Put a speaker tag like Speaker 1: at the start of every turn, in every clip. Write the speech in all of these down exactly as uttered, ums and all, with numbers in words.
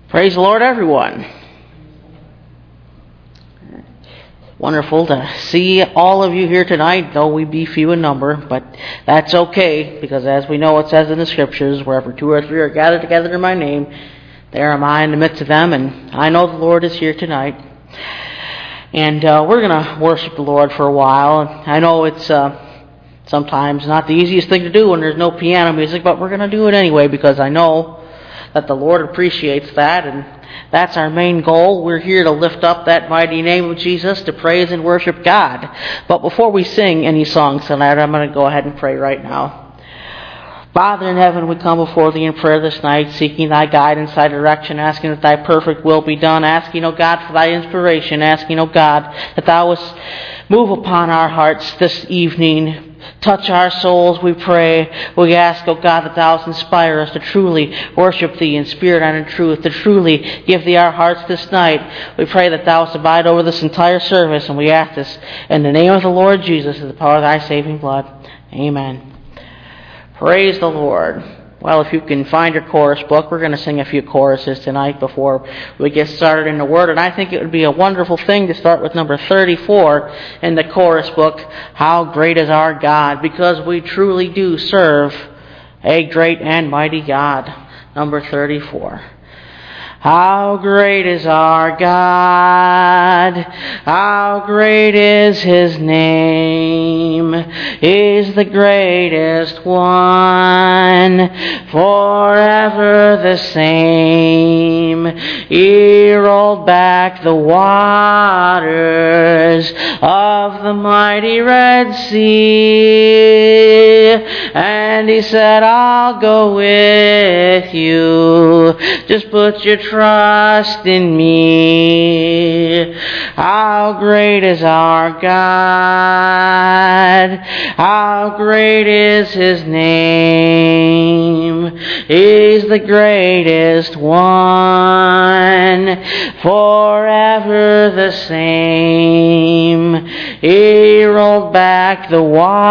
Speaker 1: Praise the Lord, everyone. Wonderful to see all of you here tonight, though we be few in number, but that's okay, because as we know, it says in the Scriptures, wherever two or three are gathered together in my name, there am I in the midst of them, and I know the Lord is here tonight. And uh, we're going to worship the Lord for a while. I know it's uh, sometimes not the easiest thing to do when there's no piano music, but we're going to do it anyway, because I know that the Lord appreciates that, and that's our main goal. We're here to lift up that mighty name of Jesus, to praise and worship God. But before we sing any songs tonight, I'm going to go ahead and pray right now. Father in heaven, we come before Thee in prayer this night, seeking Thy guidance, Thy direction, asking that Thy perfect will be done, asking, O God, for Thy inspiration, asking, O God, that Thou wouldst move upon our hearts this evening. Touch our souls, we pray. We ask, O God, that Thou wouldst inspire us to truly worship Thee in spirit and in truth, to truly give Thee our hearts this night. We pray that Thou wouldst abide over this entire service, and we ask this in the name of the Lord Jesus, in the power of Thy saving blood. Amen. Praise the Lord. Well, if you can find your chorus book, we're going to sing a few choruses tonight before we get started in the Word. And I think it would be a wonderful thing to start with number thirty-four in the chorus book, How Great Is Our God, because we truly do serve a great and mighty God. Number thirty-four. How great is our God, how great is His name, He's the greatest one, forever the same. He rolled back the waters of the mighty Red Sea, and He said, I'll go with you, just put your trust in me. How great is our God, how great is His name, He's the greatest one, forever the same. He rolled back the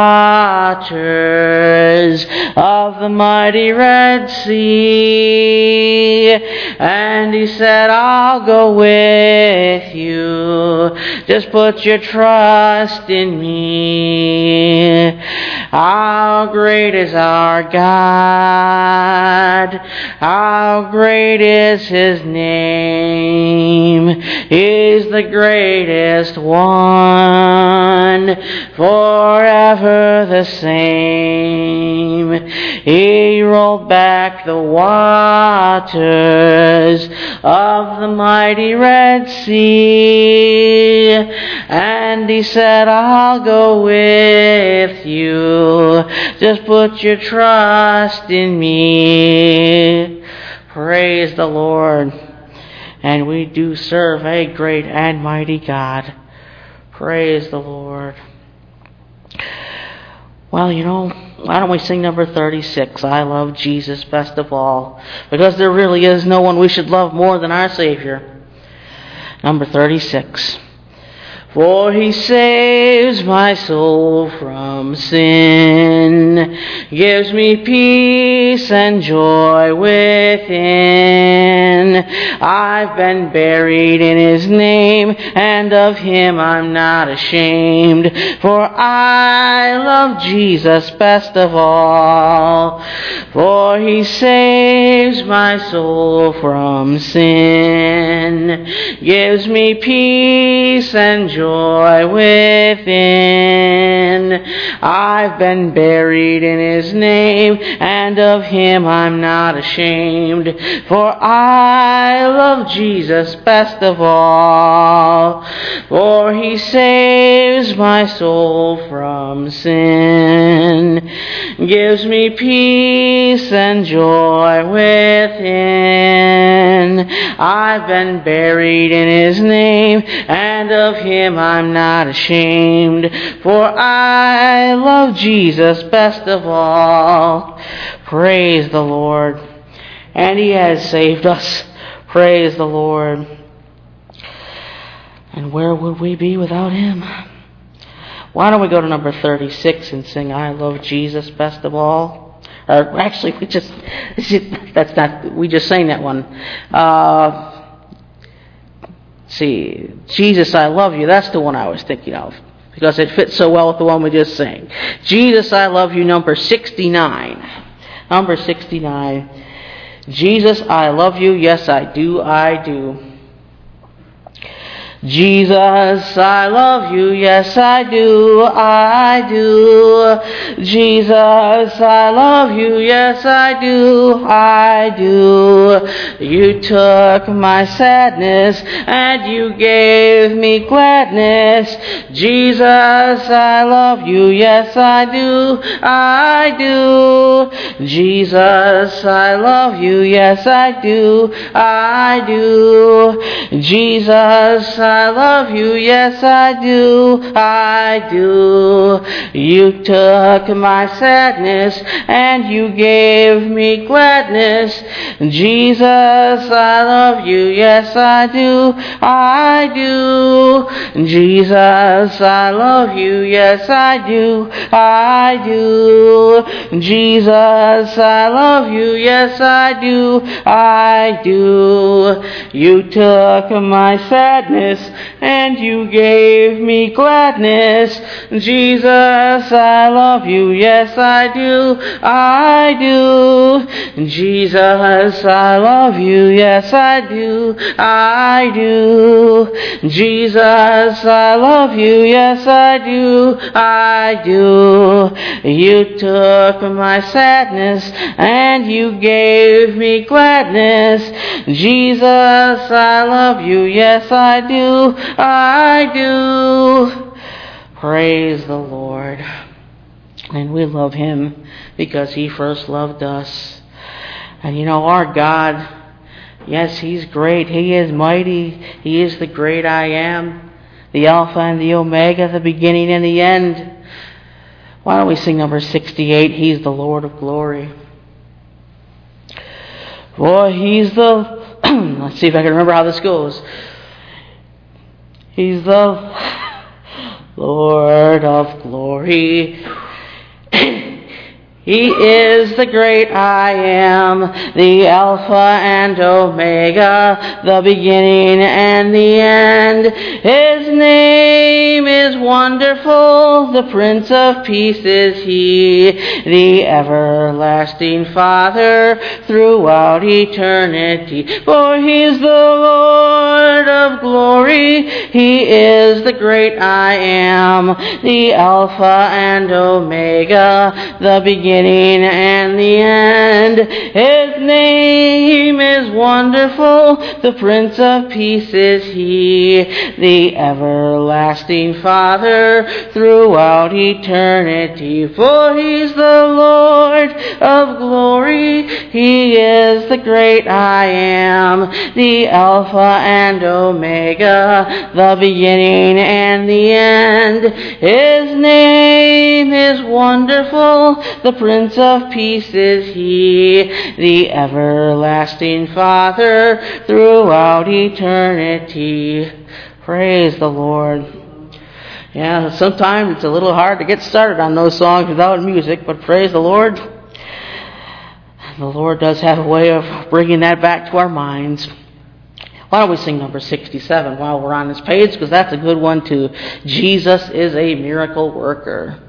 Speaker 1: waters of the mighty Red Sea, and He said, I'll go with you, just put your trust in me. How great is our God, how great is His name, He's the greatest one, forever the same. He rolled back the waters of the mighty Red Sea, and He said, I'll go with you, just put your trust in me. Praise the Lord. And we do serve a great and mighty God. Praise the Lord. Well, you know, why don't we sing number thirty-six, I Love Jesus Best of All, because there really is no one we should love more than our Savior. Number thirty-six. For He saves my soul from sin, gives me peace and joy within. I've been buried in His name, and of Him I'm not ashamed. For I love Jesus best of all. For He saves my soul from sin, gives me peace and joy joy within. I've been buried in His name, and of Him I'm not ashamed. For I love Jesus best of all. For He saves my soul from sin, gives me peace and joy within. I've been buried in His name, and of Him I'm not ashamed. For I love Jesus best of all. Praise the Lord. And He has saved us. Praise the Lord. And where would we be without Him? Why don't we go to number thirty-six and sing I Love Jesus Best of All? Or actually, we just, that's not, we just sang that one. Uh, see, Jesus, I love you. That's the one I was thinking of, because it fits so well with the one we just sang. Jesus, I love you, number sixty-nine. Number sixty-nine. Jesus, I love you. Yes, I do. I do. Jesus, I love you, yes I do, I do. Jesus, I love you, yes I do, I do. You took my sadness and you gave me gladness. Jesus, I love you, yes I do, I do. Jesus, I love you, yes I do, I do. Jesus, I love you, yes I do, I do. You took my sadness and you gave me gladness. Jesus, I love you, yes I do, I do. Jesus, I love you, yes I do, I do. Jesus, I love you, yes I do, I do. You took my sadness and you gave me gladness. Jesus, I love you, yes I do, I do. Jesus, I love you, yes I do, I do. Jesus, I love you, yes I do, I do. You took my sadness and you gave me gladness. Jesus, I love you, yes I do, I do. Praise the Lord. And we love Him because He first loved us. And you know, our God, yes, He's great. He is mighty. He is the great I am, the Alpha and the Omega, the beginning and the end. Why don't we sing number sixty-eight, He's the Lord of glory. For He's the... Let's see if I can remember how this goes. He's the Lord of glory. He is the great I am, the Alpha and Omega, the beginning and the end. His name is wonderful, the Prince of Peace is He, the everlasting Father throughout eternity. For He's the Lord of glory, He is the great I am, the Alpha and Omega, the beginning and the end. His name is wonderful, the Prince of Peace is He, the everlasting Father throughout eternity. For He's the Lord of glory, He is the great I am, the Alpha and Omega, the beginning and the end. His name is wonderful, the Prince of Peace is He, the everlasting Father throughout eternity. Praise the Lord. Yeah, sometimes it's a little hard to get started on those songs without music, but praise the Lord. The Lord does have a way of bringing that back to our minds. Why don't we sing number sixty-seven while we're on this page, because that's a good one too. Jesus is a miracle worker.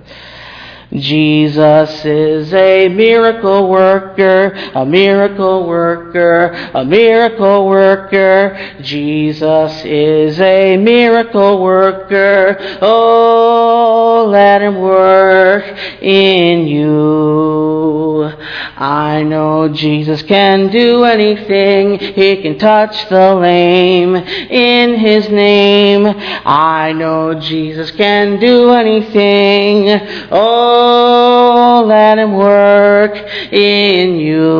Speaker 1: Jesus is a miracle worker, a miracle worker, a miracle worker. Jesus is a miracle worker. Oh, let Him work in you. I know Jesus can do anything. He can touch the lame in His name. I know Jesus can do anything. Oh, let Him work in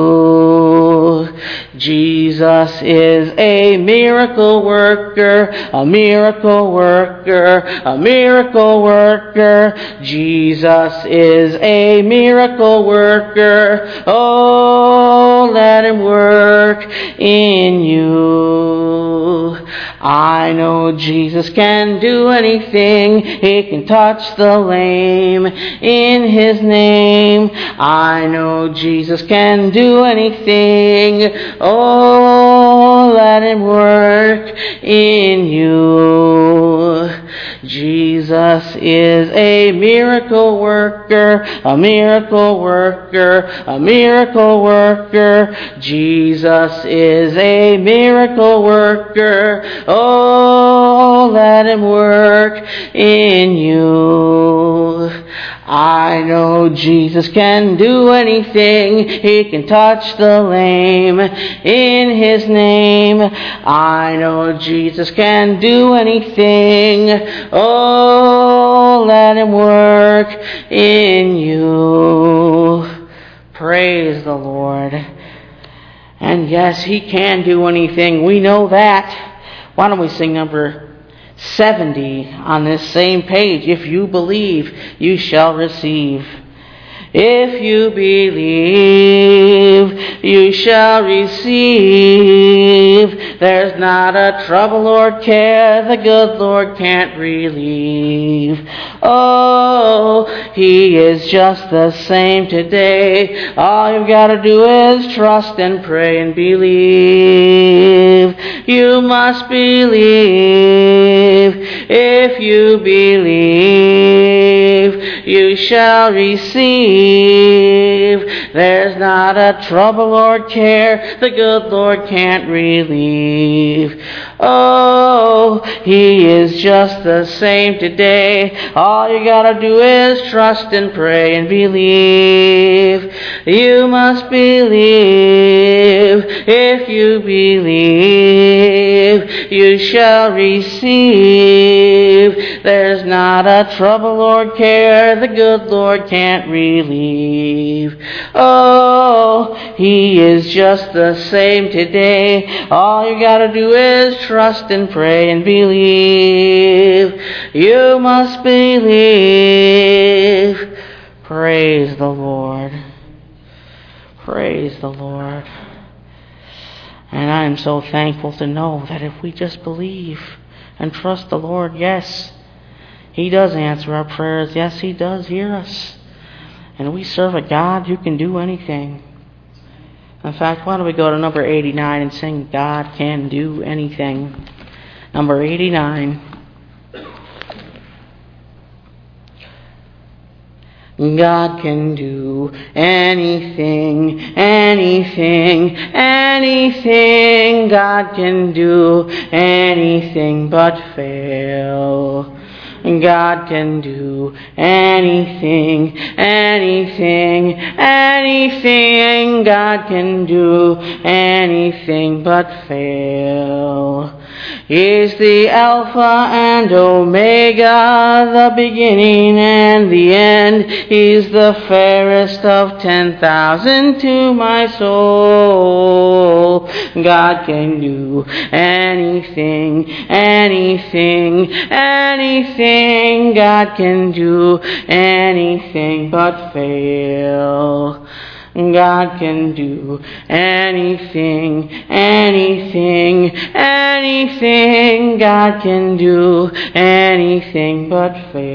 Speaker 1: you. Jesus is a miracle worker, a miracle worker, a miracle worker. Jesus is a miracle worker. Oh, let Him work in you. I know Jesus can do anything. He can touch the lame in His name. I know Jesus can do anything. Oh, let Him work in you. Jesus is a miracle worker, a miracle worker, a miracle worker. Jesus is a miracle worker. Oh, let Him work in you. I know Jesus can do anything. He can touch the lame in His name. I know Jesus can do anything. Oh, let Him work in you. Praise the Lord. And yes, He can do anything. We know that. Why don't we sing number seventy on this same page? If you believe, you shall receive. If you believe, you shall receive. There's not a trouble or care the good Lord can't relieve. Oh, He is just the same today. All you've got to do is trust and pray and believe. You must believe. If you believe, you shall receive. There's not a trouble or care the good Lord can't relieve. Oh, He is just the same today. All you gotta do is trust and pray and believe. You must believe. If you believe, you shall receive. There's not a trouble or care the good Lord can't relieve. Oh, He is just the same today. All you gotta do is trust and pray and believe. You must believe. Praise the Lord. Praise the Lord. And I am so thankful to know that if we just believe and trust the Lord, yes, He does answer our prayers. Yes, He does hear us. And we serve a God who can do anything. In fact, why don't we go to number eighty-nine and sing God Can Do Anything. Number eighty-nine. God can do anything, anything, anything. God can do anything but fail. God can do anything, anything, anything. God can do anything but fail. He's the Alpha and Omega, the beginning and the end. He's the fairest of ten thousand to my soul. God can do anything, anything, anything. God can do anything but fail. God can do anything, anything, anything. God can do anything but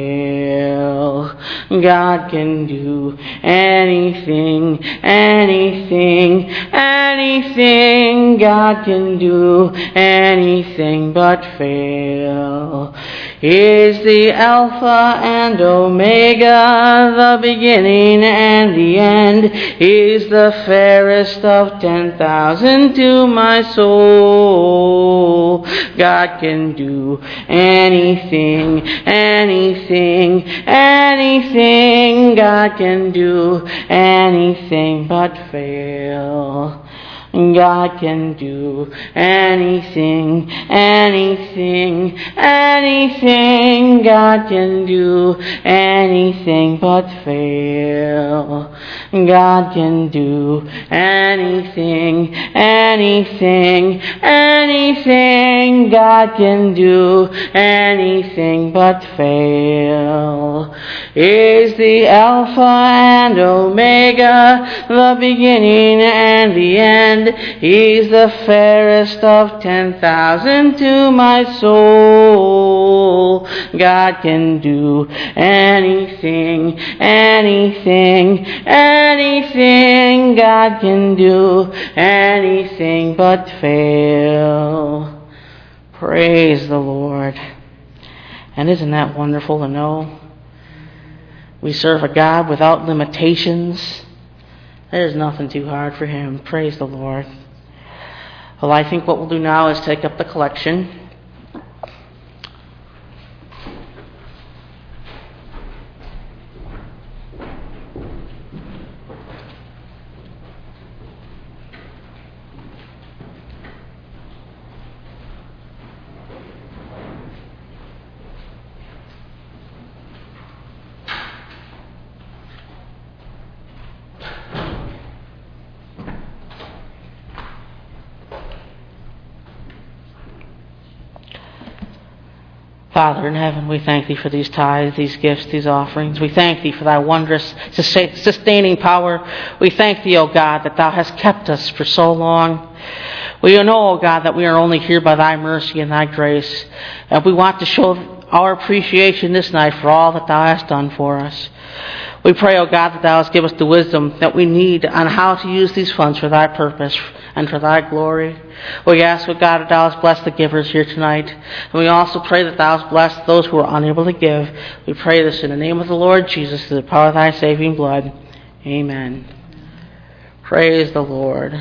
Speaker 1: fail. God can do anything, anything, anything. God can do anything but fail. He's the Alpha and Omega, the beginning and the end. He's the fairest of ten thousand to my soul. God can do anything, anything, anything. God can do anything but fail. God can do anything, anything, anything. God can do anything but fail. God can do anything, anything, anything. God can do anything but fail. He's the Alpha and Omega, the beginning and the the end. He's the fairest of ten thousand to my soul. God can do anything, anything, anything. God can do anything but fail. Praise the Lord. And isn't that wonderful to know? We serve a God without limitations. There's nothing too hard for Him. Praise the Lord. Well, I think what we'll do now is take up the collection. Father in heaven, we thank Thee for these tithes, these gifts, these offerings. We thank Thee for Thy wondrous sustaining power. We thank Thee, O God, that Thou hast kept us for so long. We know, O God, that we are only here by Thy mercy and Thy grace. And we want to show our appreciation this night for all that Thou hast done for us. We pray, O God, that Thou hast given us the wisdom that we need on how to use these funds for Thy purpose and for Thy glory. We ask, O God, that Thou hast blessed the givers here tonight. And we also pray that Thou hast blessed those who are unable to give. We pray this in the name of the Lord Jesus, through the power of Thy saving blood. Amen. Praise the Lord.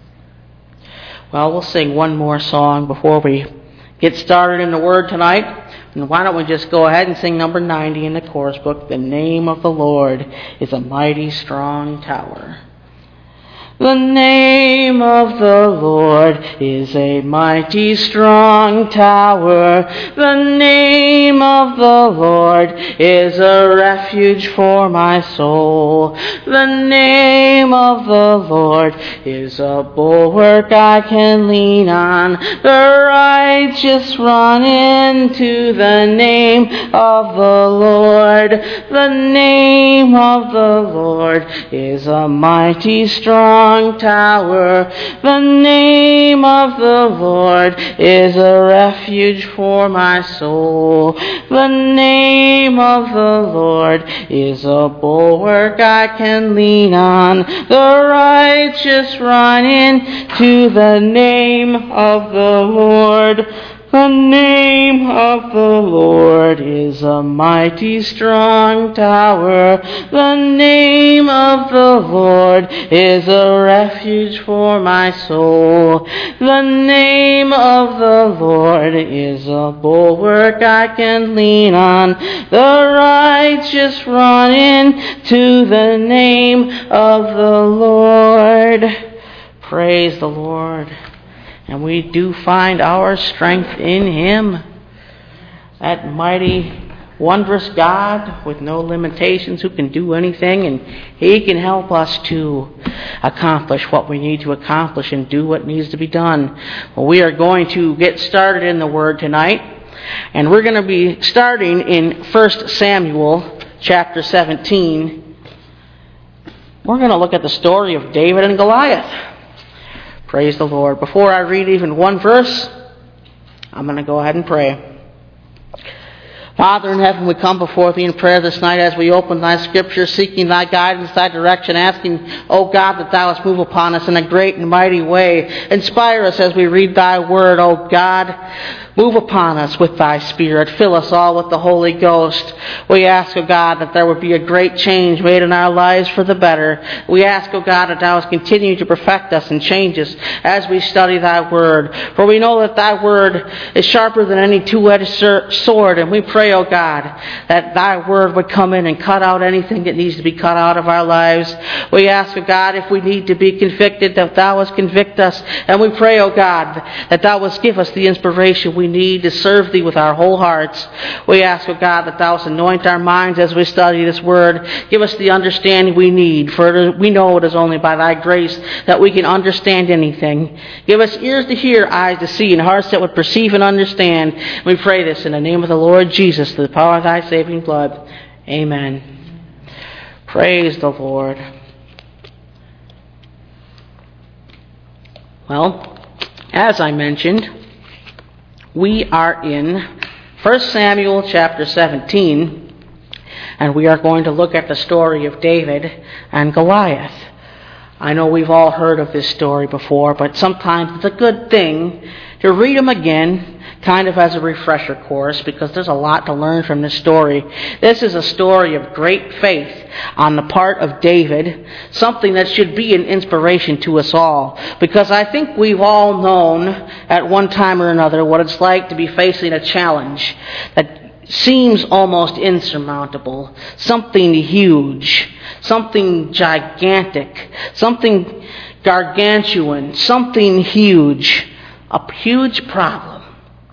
Speaker 1: Well, we'll sing one more song before we get started in the Word tonight. And why don't we just go ahead and sing number ninety in the chorus book, The Name of the Lord is a Mighty Strong Tower. The name of the Lord is a mighty strong tower. The name of the Lord is a refuge for my soul. The name of the Lord is a bulwark I can lean on. The righteous run into the name of the Lord. The name of the Lord is a mighty strong tower. The name of the Lord is a refuge for my soul. The name of the Lord is a bulwark I can lean on. The righteous run in to the name of the Lord. The name of the Lord is a mighty strong tower. The name of the Lord is a refuge for my soul. The name of the Lord is a bulwark I can lean on. The righteous run in to the name of the Lord. Praise the Lord. And we do find our strength in Him. That mighty, wondrous God with no limitations who can do anything, and He can help us to accomplish what we need to accomplish and do what needs to be done. Well, we are going to get started in the Word tonight, and we're going to be starting in First Samuel chapter seventeen. We're going to look at the story of David and Goliath. Praise the Lord. Before I read even one verse, I'm going to go ahead and pray. Father in heaven, we come before Thee in prayer this night as we open Thy Scripture, seeking Thy guidance, Thy direction, asking, O God, that Thou hast move upon us in a great and mighty way. Inspire us as we read Thy Word, O God. Move upon us with Thy Spirit. Fill us all with the Holy Ghost. We ask, O God, that there would be a great change made in our lives for the better. We ask, O God, that Thou hast continued to perfect us and change us as we study Thy Word. For we know that Thy Word is sharper than any two-edged sword, and we pray, O God, that Thy Word would come in and cut out anything that needs to be cut out of our lives. We ask, O God, if we need to be convicted, that Thou wouldst convict us. And we pray, O God, that Thou wouldst give us the inspiration we need to serve Thee with our whole hearts. We ask, O God, that Thou wouldst anoint our minds as we study this Word. Give us the understanding we need, for we know it is only by Thy grace that we can understand anything. Give us ears to hear, eyes to see, and hearts that would perceive and understand. We pray this in the name of the Lord Jesus, through the power of Thy saving blood. Amen. Praise the Lord. Well, as I mentioned, we are in First Samuel chapter seventeen, and we are going to look at the story of David and Goliath. I know we've all heard of this story before, but sometimes it's a good thing to read them again, kind of as a refresher course, because there's a lot to learn from this story. This is a story of great faith on the part of David, something that should be an inspiration to us all, because I think we've all known at one time or another what it's like to be facing a challenge that seems almost insurmountable, something huge, something gigantic, something gargantuan, something huge, a huge problem.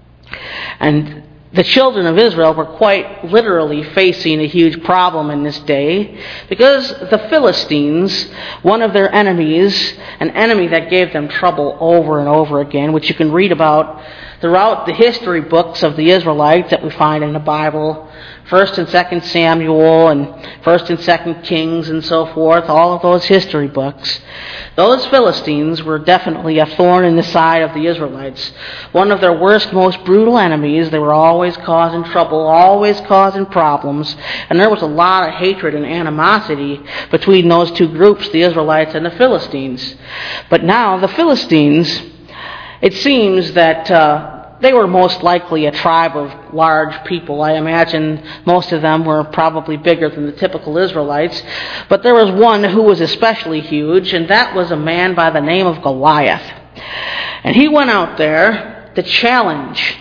Speaker 1: And the children of Israel were quite literally facing a huge problem in this day, because the Philistines, one of their enemies, an enemy that gave them trouble over and over again, which you can read about throughout the history books of the Israelites that we find in the Bible, First and Second Samuel and First and Second Kings and so forth, all of those history books. Those Philistines were definitely a thorn in the side of the Israelites. One of their worst, most brutal enemies. They were always causing trouble, always causing problems, and there was a lot of hatred and animosity between those two groups, the Israelites and the Philistines. But now the Philistines, it seems that uh, they were most likely a tribe of large people. I imagine most of them were probably bigger than the typical Israelites. But there was one who was especially huge, and that was a man by the name of Goliath. And he went out there to challenge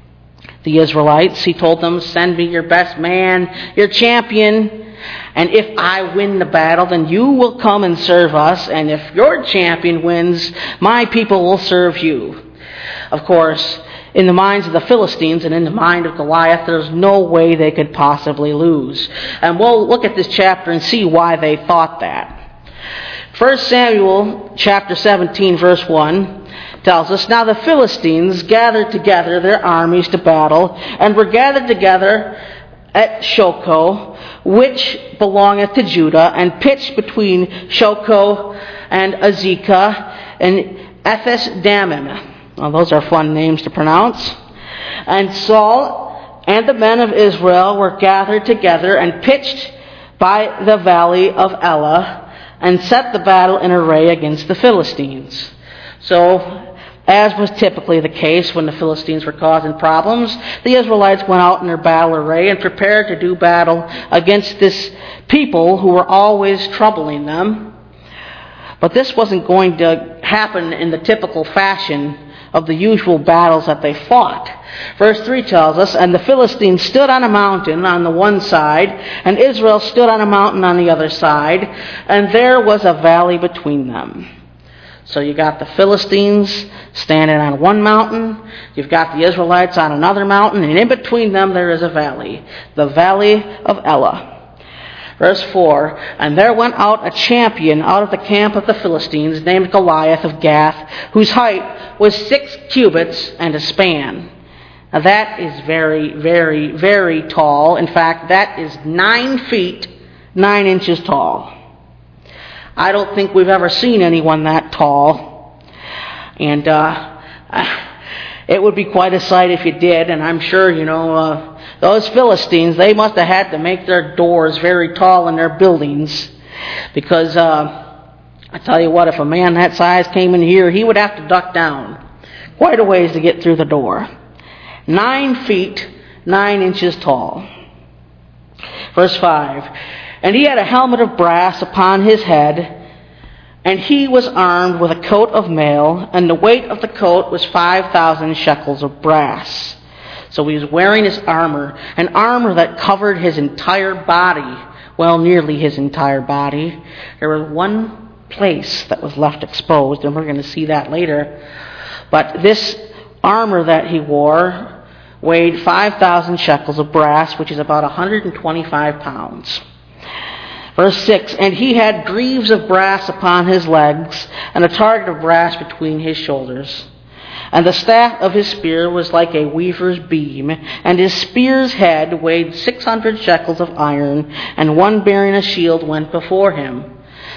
Speaker 1: the Israelites. He told them, "Send me your best man, your champion, and if I win the battle, then you will come and serve us, and if your champion wins, my people will serve you." Of course, in the minds of the Philistines and in the mind of Goliath, there's no way they could possibly lose. And we'll look at this chapter and see why they thought that. First Samuel chapter seventeen, verse one tells us, "Now the Philistines gathered together their armies to battle, and were gathered together at Shochoh, which belongeth to Judah, and pitched between Shochoh and Azekah and Ephes Dammim." Well, those are fun names to pronounce. "And Saul and the men of Israel were gathered together and pitched by the valley of Elah, and set the battle in array against the Philistines." So, as was typically the case when the Philistines were causing problems, the Israelites went out in their battle array and prepared to do battle against this people who were always troubling them. But this wasn't going to happen in the typical fashion of the usual battles that they fought. Verse three tells us, "And the Philistines stood on a mountain on the one side, and Israel stood on a mountain on the other side, and there was a valley between them." So you got the Philistines standing on one mountain, you've got the Israelites on another mountain, and in between them there is a valley, the valley of Elah. Verse four, "And there went out a champion out of the camp of the Philistines, named Goliath of Gath, whose height was six cubits and a span." Now that is very, very, very tall. In fact, that is nine feet, nine inches tall. I don't think we've ever seen anyone that tall. And uh, it would be quite a sight if you did, and I'm sure, you know, uh, those Philistines, they must have had to make their doors very tall in their buildings, because uh, I tell you what, if a man that size came in here, he would have to duck down quite a ways to get through the door. Nine feet, nine inches tall. Verse five, "And he had a helmet of brass upon his head, and he was armed with a coat of mail, and the weight of the coat was five thousand shekels of brass." So he was wearing his armor, an armor that covered his entire body, well, nearly his entire body. There was one place that was left exposed, and we're going to see that later. But this armor that he wore weighed five thousand shekels of brass, which is about one hundred twenty-five pounds. Verse six, "And he had greaves of brass upon his legs, and a target of brass between his shoulders. And the staff of his spear was like a weaver's beam, and his spear's head weighed six hundred shekels of iron, and one bearing a shield went before him."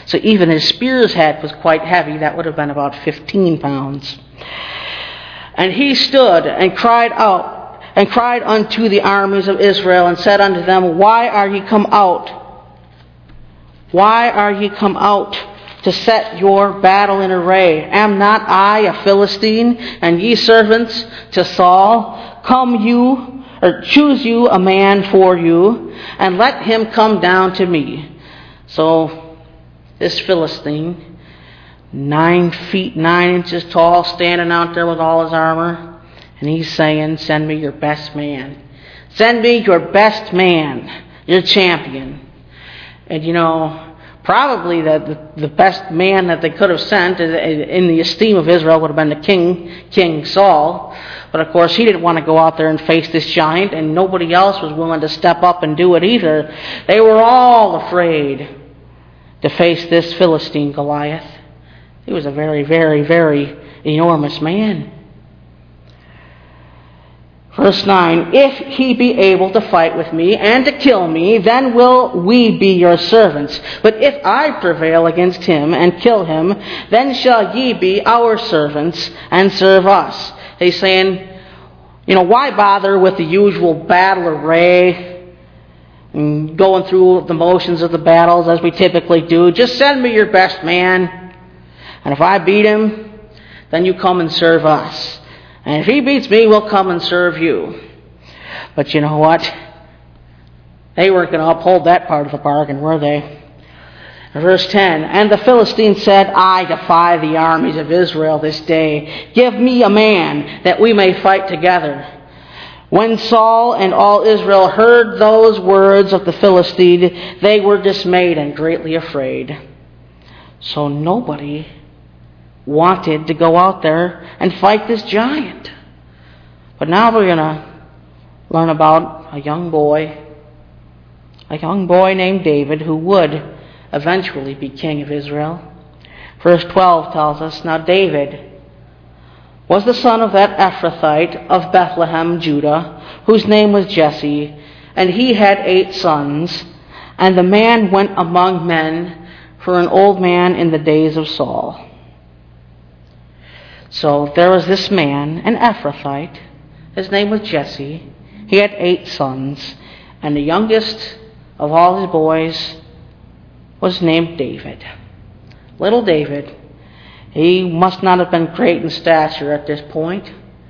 Speaker 1: So even his spear's head was quite heavy. That would have been about fifteen pounds. And he stood and cried out, and cried unto the armies of Israel, and said unto them, Why are ye come out? Why are ye come out to set your battle in array? Am not I a Philistine, and ye servants to Saul? Come you, or choose you a man for you, and let him come down to me. So this Philistine, nine feet nine inches tall, standing out there with all his armor, and he's saying, Send me your best man. Send me your best man, your champion. And you know, probably the, the, the best man that they could have sent in the esteem of Israel would have been the king, King Saul. But of course he didn't want to go out there and face this giant, and nobody else was willing to step up and do it either. They were all afraid to face this Philistine Goliath. He was a very, very, very enormous man. Verse nine, If he be able to fight with me and to kill me, then will we be your servants. But if I prevail against him and kill him, then shall ye be our servants and serve us. He's saying, you know, why bother with the usual battle array and going through the motions of the battles as we typically do? Just send me your best man, and if I beat him, then you come and serve us. And if he beats me, we'll come and serve you. But you know what? They weren't going to uphold that part of the bargain, were they? Verse ten, And the Philistine said, I defy the armies of Israel this day. Give me a man, that we may fight together. When Saul and all Israel heard those words of the Philistine, they were dismayed and greatly afraid. So nobody wanted to go out there and fight this giant. But now we're going to learn about a young boy, a young boy named David, who would eventually be king of Israel. Verse twelve tells us, Now David was the son of that Ephrathite of Bethlehem, Judah, whose name was Jesse, and he had eight sons, and the man went among men for an old man in the days of Saul. So there was this man, an Ephrathite. His name was Jesse. He had eight sons, and the youngest of all his boys was named David. Little David. He must not have been great in stature at this point.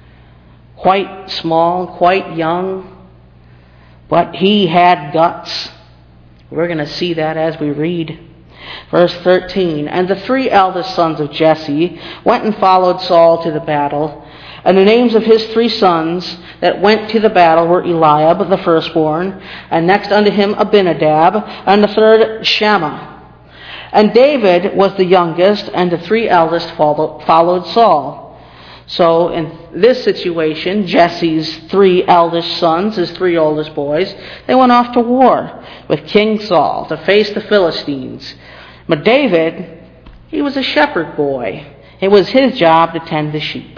Speaker 1: Quite small, quite young, but he had guts. We're going to see that as we read. Verse thirteen, And the three eldest sons of Jesse went and followed Saul to the battle. And the names of his three sons that went to the battle were Eliab, the firstborn, and next unto him Abinadab, and the third Shammah. And David was the youngest, and the three eldest followed Saul. So in this situation, Jesse's three eldest sons, his three oldest boys, they went off to war with King Saul to face the Philistines. But David, he was a shepherd boy. It was his job to tend the sheep.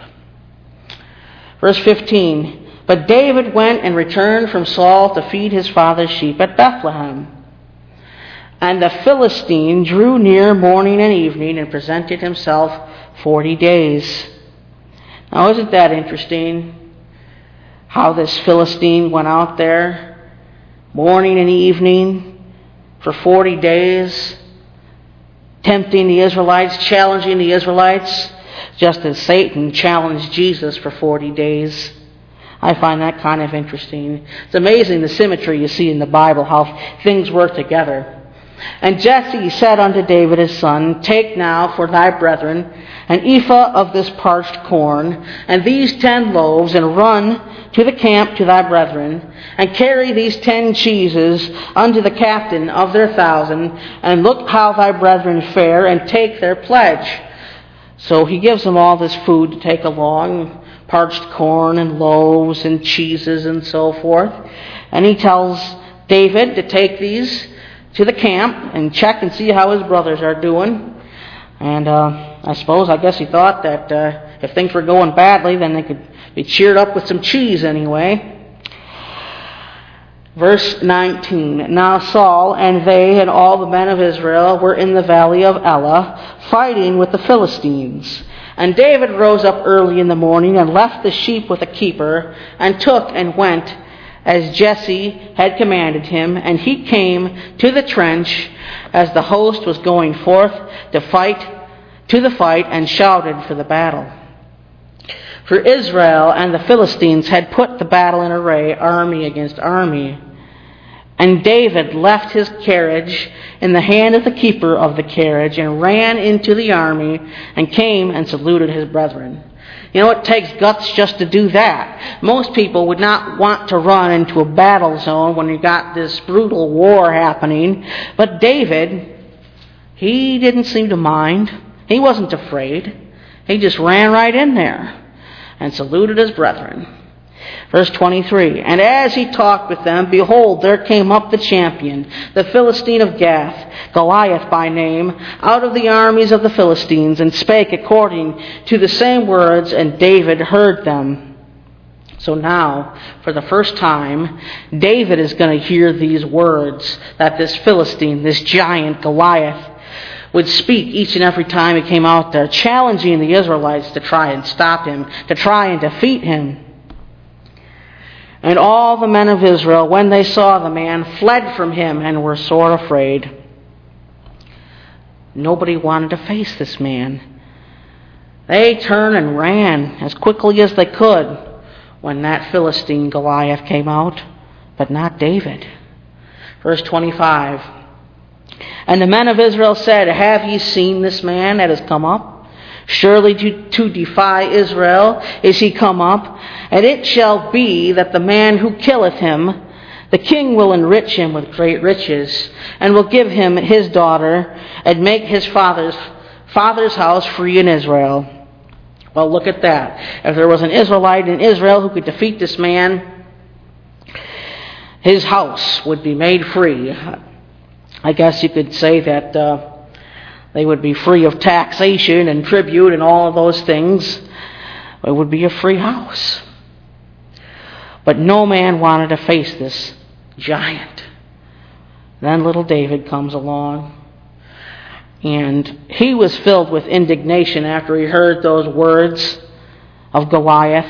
Speaker 1: Verse fifteen, But David went and returned from Saul to feed his father's sheep at Bethlehem. And the Philistine drew near morning and evening and presented himself forty days. Now isn't that interesting? How this Philistine went out there morning and evening for forty days, tempting the Israelites, challenging the Israelites, just as Satan challenged Jesus for forty days. I find that kind of interesting. It's amazing the symmetry you see in the Bible, how things work together. And Jesse said unto David his son, Take now for thy brethren an ephah of this parched corn, and these ten loaves, and run to the camp to thy brethren, and carry these ten cheeses unto the captain of their thousand, and look how thy brethren fare, and take their pledge. So he gives them all this food to take along, parched corn and loaves and cheeses and so forth. And he tells David to take these to the camp and check and see how his brothers are doing. And uh, I suppose, I guess he thought that uh, if things were going badly, then they could be cheered up with some cheese anyway. Verse nineteen, Now Saul and they and all the men of Israel were in the valley of Elah, fighting with the Philistines. And David rose up early in the morning and left the sheep with a keeper, and took and went as Jesse had commanded him. And he came to the trench as the host was going forth to fight, to the fight, and shouted for the battle. For Israel and the Philistines had put the battle in array, army against army. And David left his carriage in the hand of the keeper of the carriage and ran into the army and came and saluted his brethren. You know, it takes guts just to do that. Most people would not want to run into a battle zone when you got this brutal war happening. But David, he didn't seem to mind. He wasn't afraid. He just ran right in there and saluted his brethren. Verse twenty-three, And as he talked with them, behold, there came up the champion, the Philistine of Gath, Goliath by name, out of the armies of the Philistines, and spake according to the same words, and David heard them. So now, for the first time, David is going to hear these words that this Philistine, this giant Goliath, would speak each and every time he came out there, challenging the Israelites to try and stop him, to try and defeat him. And all the men of Israel, when they saw the man, fled from him and were sore afraid. Nobody wanted to face this man. They turned and ran as quickly as they could when that Philistine Goliath came out, but not David. Verse twenty-five, And the men of Israel said, Have ye seen this man that has come up? Surely to, to defy Israel is he come up. And it shall be that the man who killeth him, the king will enrich him with great riches, and will give him his daughter, and make his father's father's house free in Israel. Well, look at that. If there was an Israelite in Israel who could defeat this man, his house would be made free. I guess you could say that uh, they would be free of taxation and tribute and all of those things. It would be a free house. But no man wanted to face this giant. Then little David comes along, and he was filled with indignation after he heard those words of Goliath.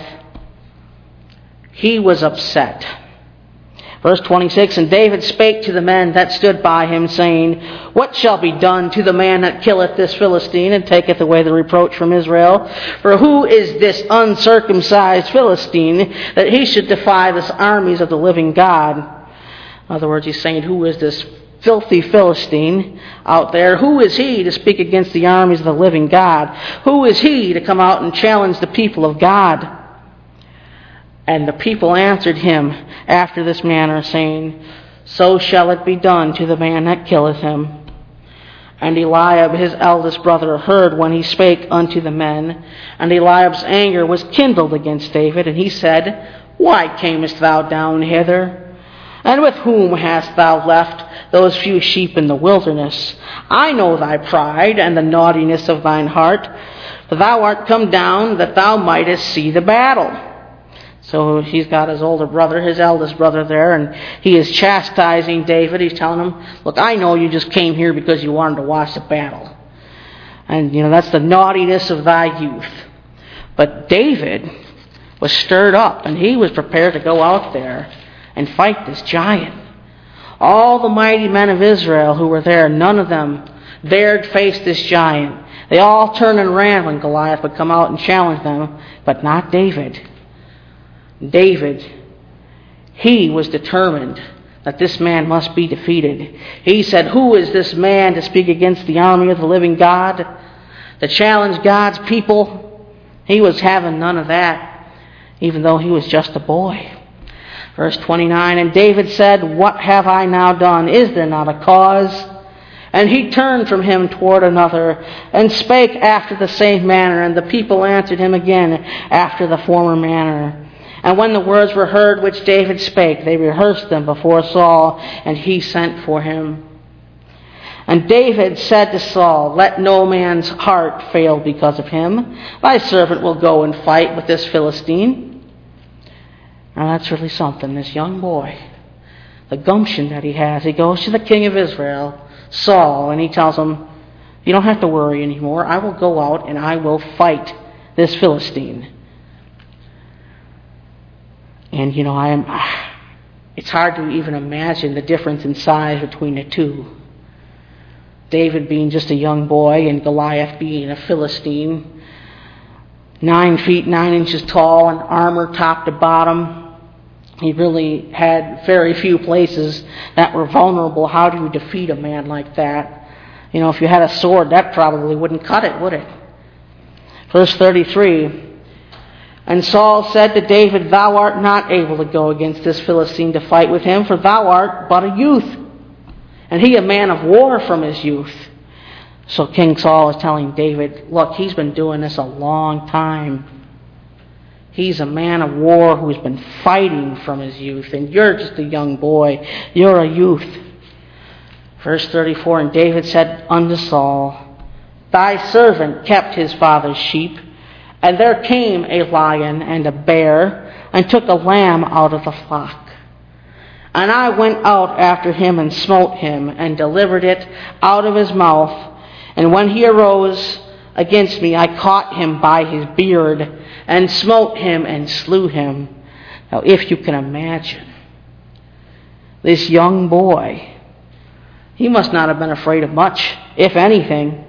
Speaker 1: He was upset. Verse twenty-six, And David spake to the men that stood by him, saying, What shall be done to the man that killeth this Philistine, and taketh away the reproach from Israel? For who is this uncircumcised Philistine, that he should defy the armies of the living God? In other words, he's saying, who is this filthy Philistine out there? Who is he to speak against the armies of the living God? Who is he to come out and challenge the people of God? And the people answered him after this manner, saying, So shall it be done to the man that killeth him. And Eliab his eldest brother heard when he spake unto the men. And Eliab's anger was kindled against David, and he said, Why camest thou down hither? And with whom hast thou left those few sheep in the wilderness? I know thy pride and the naughtiness of thine heart, for thou art come down that thou mightest see the battle. So he's got his older brother, his eldest brother there, and he is chastising David. He's telling him, look, I know you just came here because you wanted to watch the battle. And, you know, that's the naughtiness of thy youth. But David was stirred up, and he was prepared to go out there and fight this giant. All the mighty men of Israel who were there, none of them dared face this giant. They all turned and ran when Goliath would come out and challenge them, but not David. David, he was determined that this man must be defeated. He said, Who is this man to speak against the army of the living God, to challenge God's people? He was having none of that, even though he was just a boy. Verse twenty-nine, And David said, What have I now done? Is there not a cause? And he turned from him toward another, and spake after the same manner, and the people answered him again after the former manner. And when the words were heard which David spake, they rehearsed them before Saul, and he sent for him. And David said to Saul, Let no man's heart fail because of him. Thy servant will go and fight with this Philistine. Now that's really something, this young boy. the gumption that he has. He goes to the king of Israel, Saul, and he tells him, you don't have to worry anymore. I will go out and I will fight this Philistine. And, you know, I am. It's hard to even imagine the difference in size between the two. David being just a young boy and Goliath being a Philistine. Nine feet, nine inches tall and armor top to bottom. He really had very few places that were vulnerable. How do you defeat a man like that? You know, if you had a sword, that probably wouldn't cut it, would it? Verse thirty-three, and Saul said to David, thou art not able to go against this Philistine to fight with him, for thou art but a youth, and he a man of war from his youth. So King Saul is telling David, look, he's been doing this a long time. He's a man of war who's been fighting from his youth, and you're just a young boy. You're a youth. Verse thirty-four, and David said unto Saul, thy servant kept his father's sheep, and there came a lion and a bear, and took a lamb out of the flock. And I went out after him, and smote him, and delivered it out of his mouth. And when he arose against me, I caught him by his beard, and smote him, and slew him. Now, if you can imagine, this young boy, he must not have been afraid of much, if anything.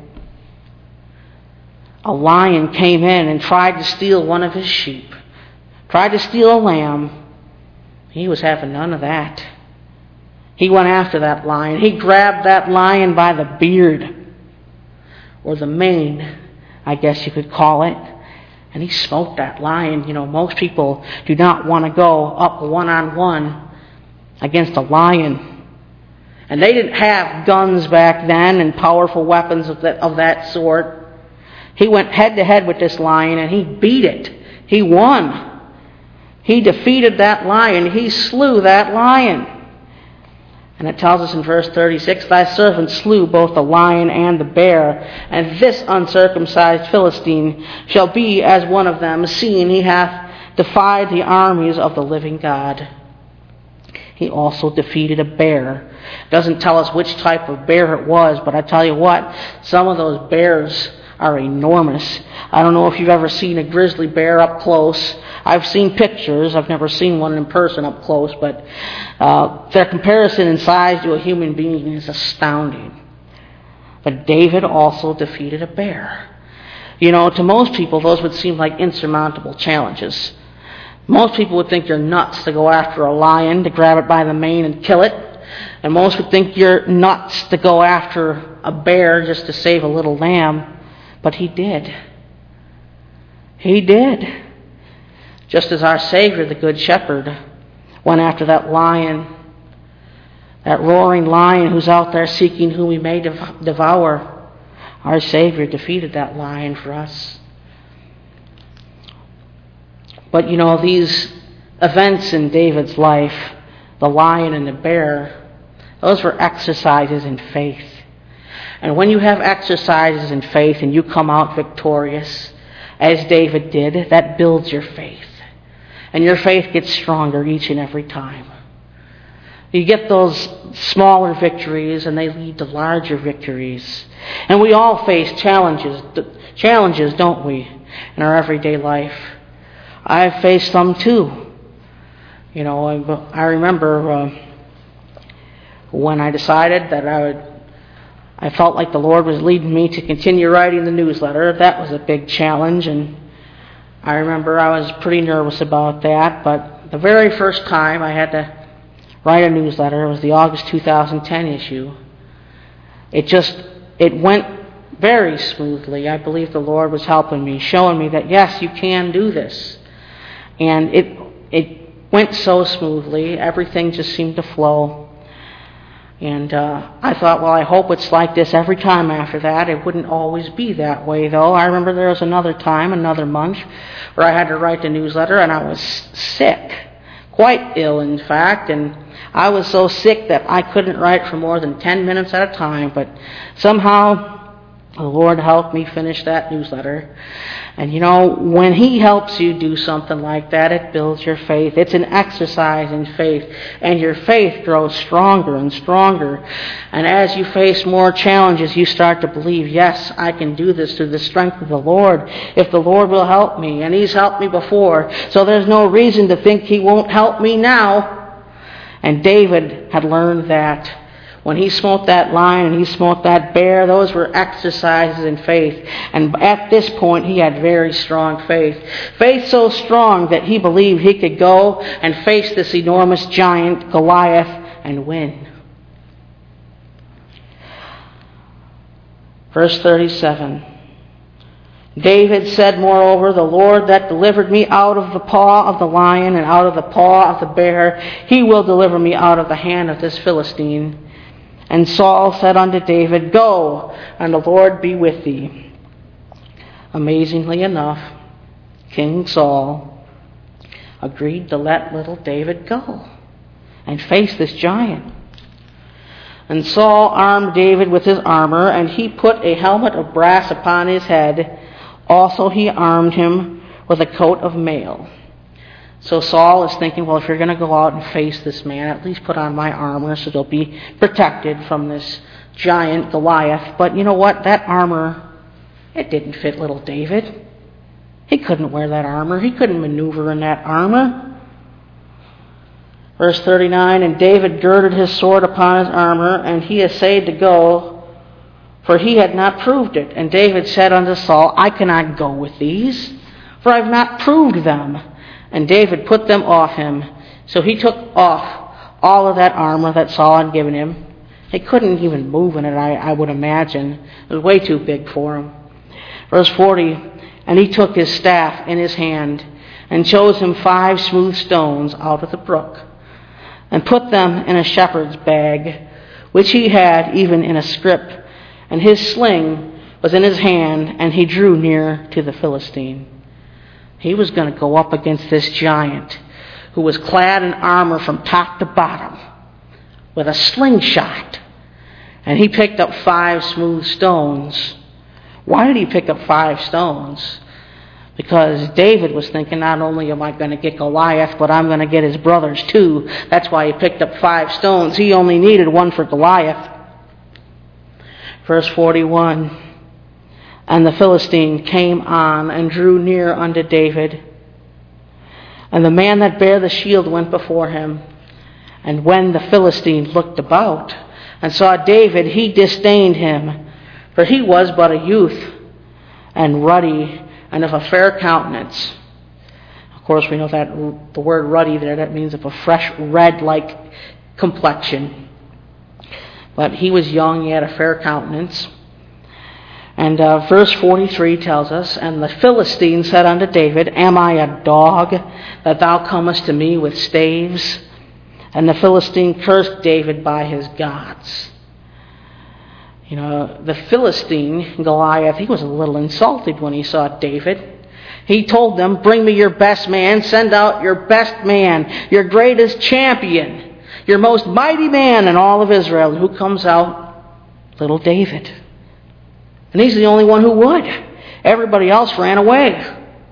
Speaker 1: A lion came in and tried to steal one of his sheep, tried to steal a lamb. He was having none of that. He went after that lion. He grabbed that lion by the beard, or the mane, I guess you could call it, and he smote that lion. You know, most people do not want to go up one-on-one against a lion. And they didn't have guns back then and powerful weapons of that, of that sort. He went head-to-head with this lion, and he beat it. He won. He defeated that lion. He slew that lion. And it tells us in verse thirty-six, thy servant slew both the lion and the bear, and this uncircumcised Philistine shall be as one of them, seeing he hath defied the armies of the living God. He also defeated a bear. Doesn't tell us which type of bear it was, but I tell you what, some of those bears are enormous. I don't know if you've ever seen a grizzly bear up close. I've seen pictures. I've never seen one in person up close, but uh, their comparison in size to a human being is astounding. But David also defeated a bear. You know, to most people, those would seem like insurmountable challenges. Most people would think you're nuts to go after a lion, to grab it by the mane and kill it. And most would think you're nuts to go after a bear just to save a little lamb. But he did. He did. Just as our Savior, the Good Shepherd, went after that lion, that roaring lion who's out there seeking whom he may devour. Our Savior defeated that lion for us. But you know, these events in David's life, the lion and the bear, those were exercises in faith. And when you have exercises in faith and you come out victorious, as David did, that builds your faith. And your faith gets stronger each and every time. You get those smaller victories and they lead to larger victories. And we all face challenges, challenges, don't we, in our everyday life. I've faced some too. You know, I, I remember uh, when I decided that I would, I felt like the Lord was leading me to continue writing the newsletter. That was a big challenge, and I remember I was pretty nervous about that. But the very first time I had to write a newsletter, it was the August two thousand ten issue. It just, it went very smoothly. I believe the Lord was helping me, showing me that yes, you can do this. And it it went so smoothly. Everything just seemed to flow. And uh, I thought, well, I hope it's like this every time after that. It wouldn't always be that way, though. I remember there was another time, another month, where I had to write the newsletter, and I was sick. Quite ill, in fact. And I was so sick that I couldn't write for more than ten minutes at a time. But somehow The Lord helped me finish that newsletter. And you know, when He helps you do something like that, it builds your faith. It's an exercise in faith. And your faith grows stronger and stronger. And as you face more challenges, you start to believe, yes, I can do this through the strength of the Lord. If the Lord will help me, and He's helped me before, so there's no reason to think He won't help me now. And David had learned that. When he smote that lion and he smote that bear, those were exercises in faith. And at this point, he had very strong faith. Faith so strong that he believed he could go and face this enormous giant, Goliath, and win. Verse thirty-seven. David said, moreover, the Lord that delivered me out of the paw of the lion and out of the paw of the bear, He will deliver me out of the hand of this Philistine. And Saul said unto David, go, and the Lord be with thee. Amazingly enough, King Saul agreed to let little David go and face this giant. And Saul armed David with his armor, and he put a helmet of brass upon his head. Also he armed him with a coat of mail. So Saul is thinking, well, if you're going to go out and face this man, at least put on my armor so they'll be protected from this giant Goliath. But you know what? That armor, it didn't fit little David. He couldn't wear that armor. He couldn't maneuver in that armor. Verse thirty-nine, and David girded his sword upon his armor, and he essayed to go, for he had not proved it. And David said unto Saul, I cannot go with these, for I have not proved them. And David put them off him. So he took off all of that armor that Saul had given him. He couldn't even move in it, I, I would imagine. It was way too big for him. Verse forty, and he took his staff in his hand, and chose him five smooth stones out of the brook, and put them in a shepherd's bag, which he had even in a scrip. And his sling was in his hand, and he drew near to the Philistine. He was going to go up against this giant who was clad in armor from top to bottom with a slingshot. And he picked up five smooth stones. Why did he pick up five stones? Because David was thinking, not only am I going to get Goliath, but I'm going to get his brothers too. That's why he picked up five stones. He only needed one for Goliath. Verse forty-one. And the Philistine came on and drew near unto David. And the man that bare the shield went before him. And when the Philistine looked about and saw David, he disdained him, for he was but a youth, and ruddy, and of a fair countenance. Of course, we know that the word ruddy there, that means of a fresh red-like complexion. But he was young, he had a fair countenance. And uh, verse forty-three tells us, and the Philistine said unto David, am I a dog, that thou comest to me with staves? And the Philistine cursed David by his gods. You know, the Philistine, Goliath, he was a little insulted when he saw David. He told them, bring me your best man, send out your best man, your greatest champion, your most mighty man in all of Israel. And who comes out? Little David. And he's the only one who would. Everybody else ran away.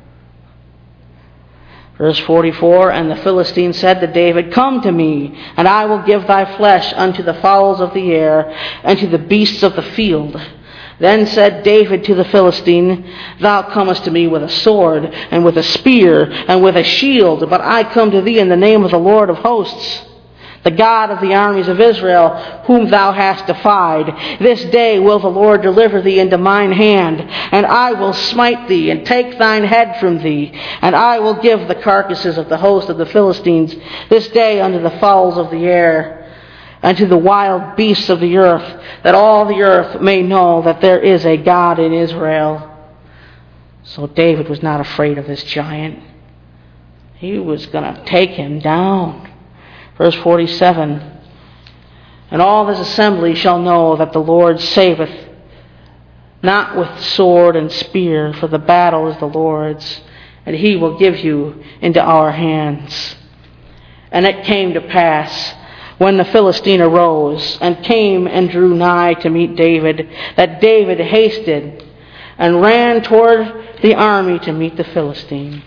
Speaker 1: Verse forty-four, and the Philistine said to David, come to me, and I will give thy flesh unto the fowls of the air, and to the beasts of the field. Then said David to the Philistine, thou comest to me with a sword, and with a spear, and with a shield, but I come to thee in the name of the Lord of hosts, the God of the armies of Israel, whom thou hast defied. This day will the Lord deliver thee into mine hand, and I will smite thee, and take thine head from thee, and I will give the carcasses of the host of the Philistines this day unto the fowls of the air, and to the wild beasts of the earth, that all the earth may know that there is a God in Israel. So David was not afraid of this giant. He was going to take him down. Verse forty-seven, and all this assembly shall know that the Lord saveth, not with sword and spear, for the battle is the Lord's, and he will give you into our hands. And it came to pass, when the Philistine arose and came and drew nigh to meet David, that David hasted and ran toward the army to meet the Philistine.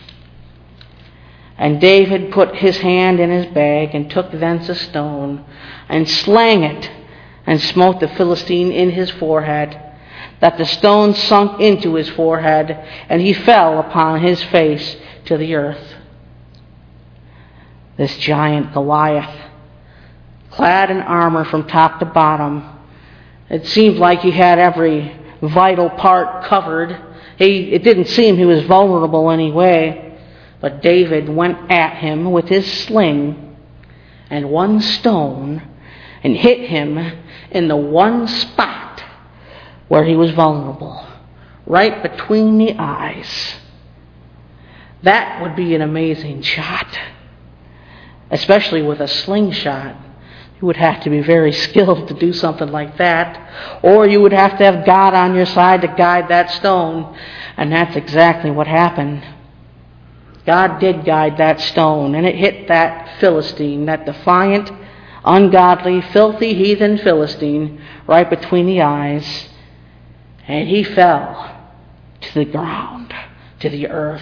Speaker 1: And David put his hand in his bag and took thence a stone and slang it and smote the Philistine in his forehead, that the stone sunk into his forehead, and he fell upon his face to the earth. This giant Goliath, clad in armor from top to bottom, it seemed like he had every vital part covered. He, it didn't seem he was vulnerable in any way. But David went at him with his sling and one stone and hit him in the one spot where he was vulnerable, right between the eyes. That would be an amazing shot, especially with a slingshot. You would have to be very skilled to do something like that, or you would have to have God on your side to guide that stone, and that's exactly what happened. God did guide that stone, and it hit that Philistine, that defiant, ungodly, filthy, heathen Philistine, right between the eyes, and he fell to the ground, to the earth.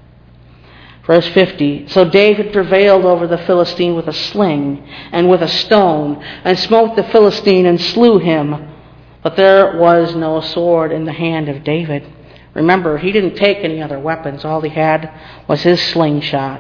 Speaker 1: Verse fifty, so David prevailed over the Philistine with a sling and with a stone, and smote the Philistine and slew him. But there was no sword in the hand of David. Remember, he didn't take any other weapons. All he had was his slingshot.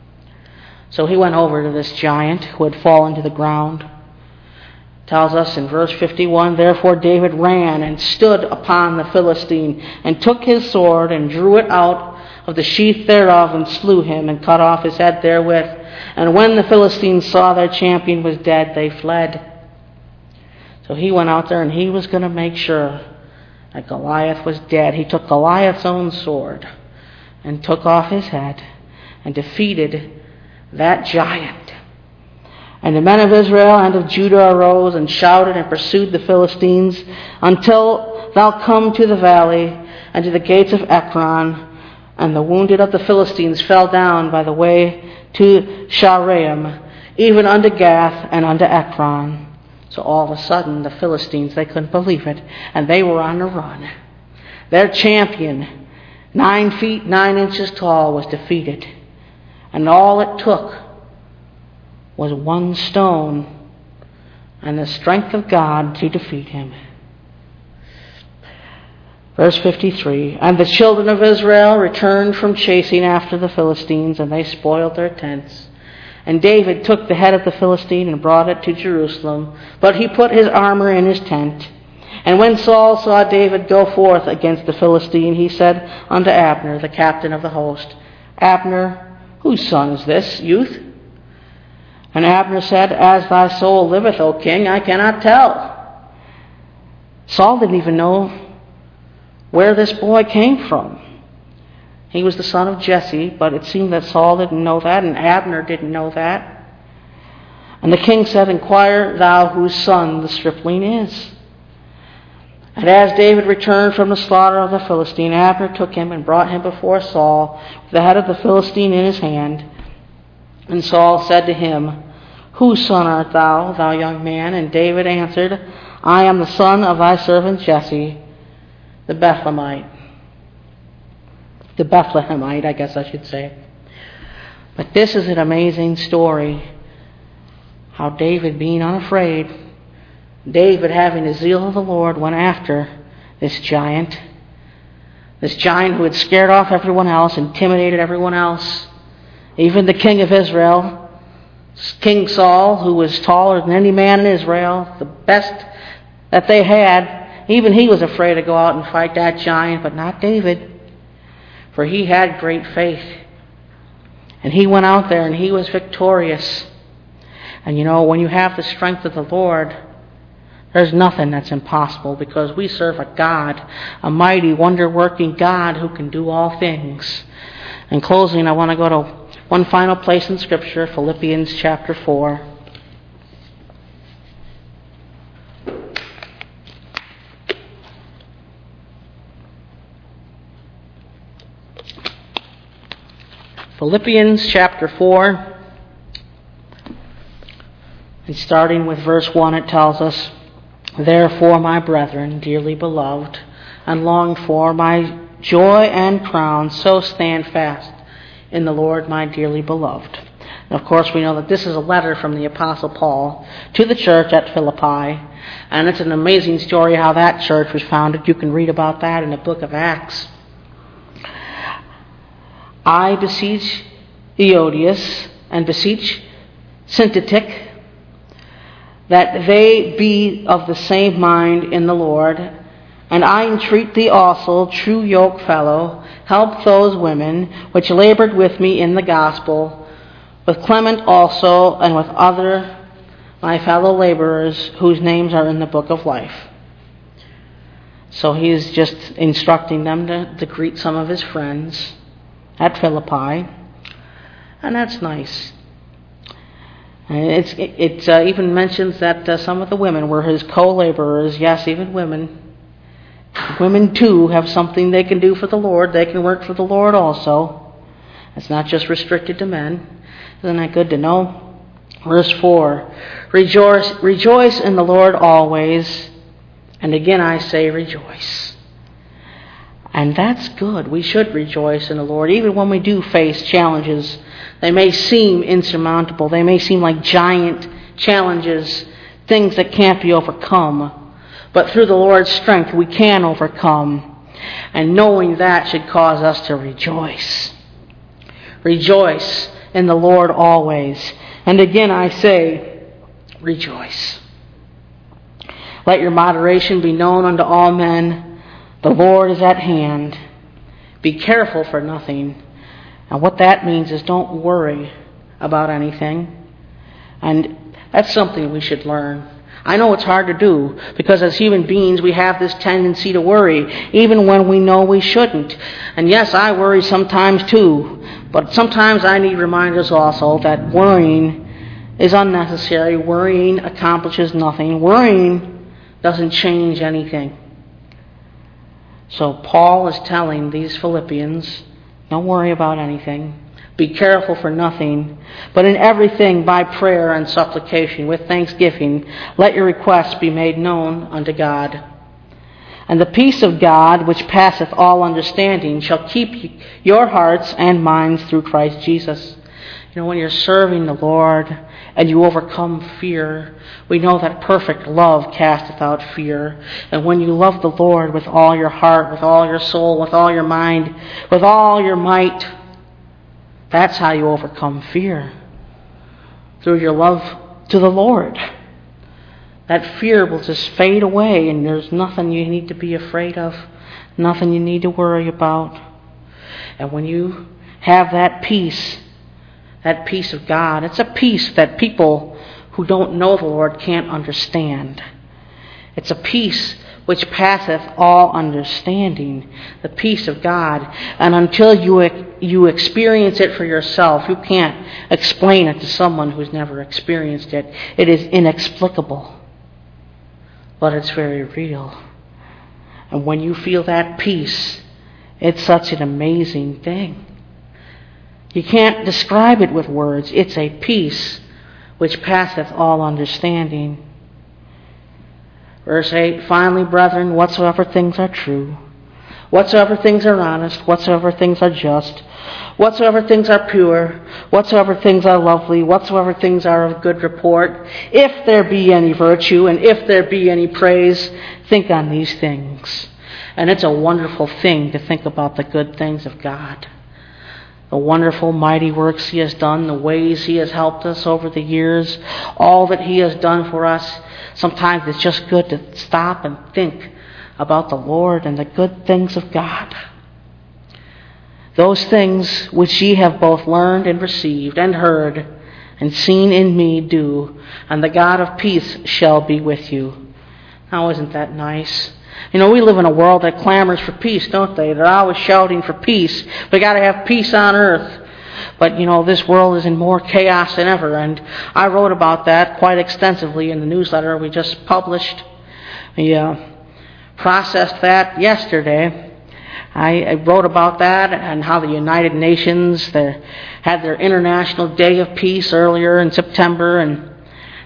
Speaker 1: So he went over to this giant who had fallen to the ground. It tells us in verse fifty-one, therefore David ran and stood upon the Philistine, and took his sword and drew it out of the sheath thereof, and slew him, and cut off his head therewith. And when the Philistines saw their champion was dead, they fled. So he went out there, and he was going to make sure that Goliath was dead. He took Goliath's own sword and took off his head and defeated that giant. And the men of Israel and of Judah arose and shouted and pursued the Philistines until thou come to the valley and to the gates of Ekron. And the wounded of the Philistines fell down by the way to Shaaraim, even unto Gath and unto Ekron. So all of a sudden, the Philistines, they couldn't believe it, and they were on the run. Their champion, nine feet, nine inches tall, was defeated. And all it took was one stone and the strength of God to defeat him. Verse fifty-three, and the children of Israel returned from chasing after the Philistines, and they spoiled their tents. And David took the head of the Philistine and brought it to Jerusalem, but he put his armor in his tent. And when Saul saw David go forth against the Philistine, he said unto Abner, the captain of the host, Abner, whose son is this youth? And Abner said, as thy soul liveth, O king, I cannot tell. Saul didn't even know where this boy came from. He was the son of Jesse, but it seemed that Saul didn't know that, and Abner didn't know that. And the king said, inquire thou whose son the stripling is. And as David returned from the slaughter of the Philistine, Abner took him and brought him before Saul, with the head of the Philistine in his hand. And Saul said to him, whose son art thou, thou young man? And David answered, I am the son of thy servant Jesse, the Bethlehemite. The Bethlehemite, I guess I should say. But this is an amazing story. How David, being unafraid, David, having the zeal of the Lord, went after this giant. This giant who had scared off everyone else, intimidated everyone else. Even the king of Israel, King Saul, who was taller than any man in Israel, the best that they had, even he was afraid to go out and fight that giant, but not David. For he had great faith. And he went out there and he was victorious. And you know, when you have the strength of the Lord, there's nothing that's impossible, because we serve a God, a mighty, wonder-working God who can do all things. In closing, I want to go to one final place in Scripture, Philippians chapter four. Philippians chapter four, And starting with verse one, it tells us, "Therefore, my brethren, dearly beloved, and longed for, my joy and crown, so stand fast in the Lord, my dearly beloved." And of course, we know that this is a letter from the Apostle Paul to the church at Philippi. And it's an amazing story how that church was founded. You can read about that in the book of Acts. "I beseech Eodius and beseech Syntyche that they be of the same mind in the Lord. And I entreat thee also, true yoke fellow, help those women which labored with me in the gospel, with Clement also, and with other my fellow laborers whose names are in the book of life." So he is just instructing them to, to greet some of his friends at Philippi. And that's nice. And it's, it it uh, even mentions that uh, some of the women were his co-laborers. Yes, even women. Women, too, have something they can do for the Lord. They can work for the Lord also. It's not just restricted to men. Isn't that good to know? Verse four, rejoice, rejoice in the Lord always. And again I say rejoice. And that's good. We should rejoice in the Lord, even when we do face challenges. They may seem insurmountable. They may seem like giant challenges, things that can't be overcome. But through the Lord's strength, we can overcome. And knowing that should cause us to rejoice. Rejoice in the Lord always. And again I say, rejoice. Let your moderation be known unto all men. The Lord is at hand. Be careful for nothing. And what that means is don't worry about anything. And that's something we should learn. I know it's hard to do because as human beings we have this tendency to worry even when we know we shouldn't. And yes, I worry sometimes too. But sometimes I need reminders also that worrying is unnecessary. Worrying accomplishes nothing. Worrying doesn't change anything. So Paul is telling these Philippians, don't worry about anything. Be careful for nothing. But in everything by prayer and supplication with thanksgiving, let your requests be made known unto God. And the peace of God, which passeth all understanding, shall keep your hearts and minds through Christ Jesus. You know, when you're serving the Lord and you overcome fear, we know that perfect love casteth out fear. And when you love the Lord with all your heart, with all your soul, with all your mind, with all your might, that's how you overcome fear. Through your love to the Lord. That fear will just fade away and there's nothing you need to be afraid of. Nothing you need to worry about. And when you have that peace, that peace of God, it's a peace that people who don't know the Lord can't understand. It's a peace which passeth all understanding, the peace of God. And until you you experience it for yourself, you can't explain it to someone who's never experienced it. It is inexplicable, but it's very real. And when you feel that peace, it's such an amazing thing. You can't describe it with words. It's a peace which passeth all understanding. Verse eight, finally, brethren, whatsoever things are true, whatsoever things are honest, whatsoever things are just, whatsoever things are pure, whatsoever things are lovely, whatsoever things are of good report, if there be any virtue and if there be any praise, think on these things. And it's a wonderful thing to think about the good things of God. The wonderful, mighty works He has done, the ways He has helped us over the years, all that He has done for us. Sometimes it's just good to stop and think about the Lord and the good things of God. Those things which ye have both learned and received and heard and seen in me do, and the God of peace shall be with you. Now, isn't that nice? You know, we live in a world that clamors for peace, don't they? They're always shouting for peace. We got to have peace on earth. But, you know, this world is in more chaos than ever. And I wrote about that quite extensively in the newsletter we just published. We uh, processed that yesterday. I, I wrote about that and how the United Nations they had their International Day of Peace earlier in September. And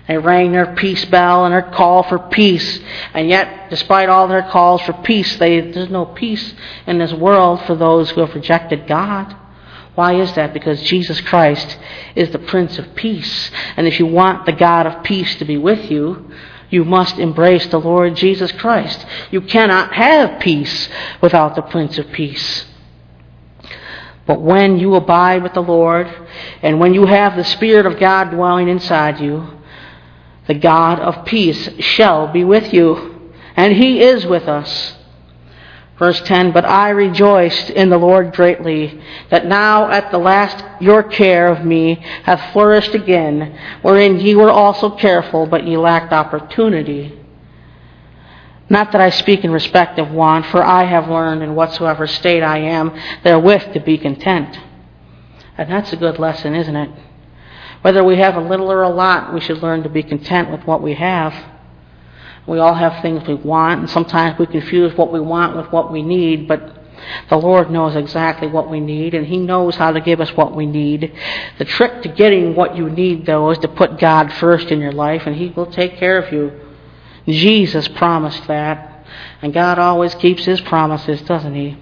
Speaker 1: They rang their peace bell and their call for peace. And yet, despite all their calls for peace, they, there's no peace in this world for those who have rejected God. Why is that? Because Jesus Christ is the Prince of Peace. And if you want the God of peace to be with you, you must embrace the Lord Jesus Christ. You cannot have peace without the Prince of Peace. But when you abide with the Lord, and when you have the Spirit of God dwelling inside you, the God of peace shall be with you. And He is with us. Verse ten, but I rejoiced in the Lord greatly, that now at the last your care of me hath flourished again, wherein ye were also careful, but ye lacked opportunity. Not that I speak in respect of want, for I have learned in whatsoever state I am therewith to be content. And that's a good lesson, isn't it? Whether we have a little or a lot, we should learn to be content with what we have. We all have things we want, and sometimes we confuse what we want with what we need, but the Lord knows exactly what we need, and He knows how to give us what we need. The trick to getting what you need, though, is to put God first in your life, and He will take care of you. Jesus promised that, and God always keeps His promises, doesn't He?